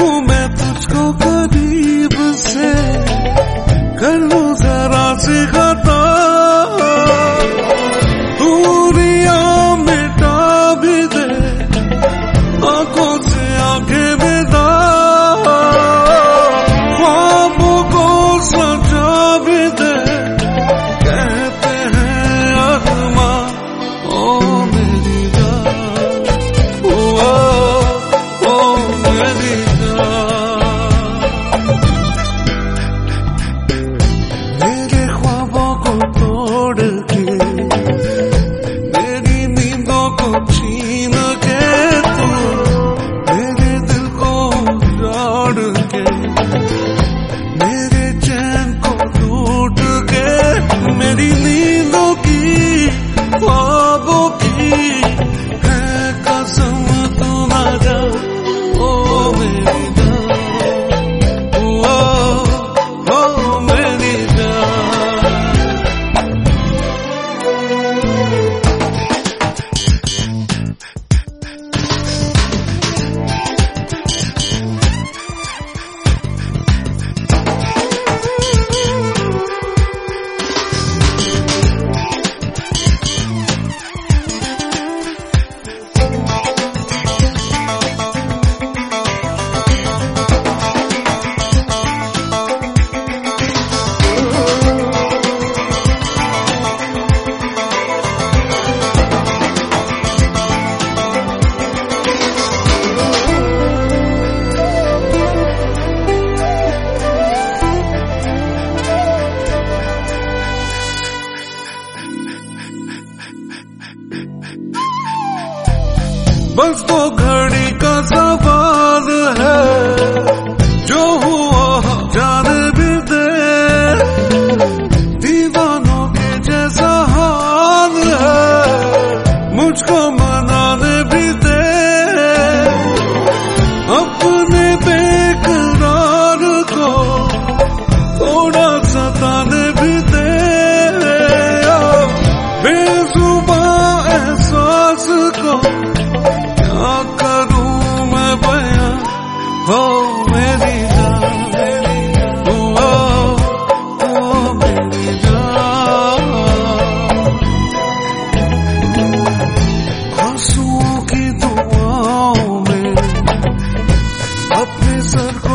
देखूं मैं तुझको करीब से, कर लूं जरा सी खता, दूरियां मिटा भी दे आंखों से आंखें मिला, ख्वाबों को सजा भी दे, कहते हैं अरमां ओ मेरी जान, ओ मेरी जान। मेरे ख्वाबों को तोड़ के, मेरी नींदों को छीन के, तू मेरे दिल को उजाड़ के, मेरे चैन को लूट के, मेरी नींदों की ख्वाबों की है कसम, तू ना जा ओ मेरी जान, ओ मेरी जान। बस तो घड़ी का सवाल है, जो हुआ जाने भी दे, दीवानों के जैसा हाल है, मुझको मनाने भी दे, अपने बेकरार को थोड़ा सताने भी दे, बेजुबान एहसास को क्या करूं मैं बयां, हो मेरी जान, ओ मेरी जान। आंसुओं की दुआओं में अपने सर को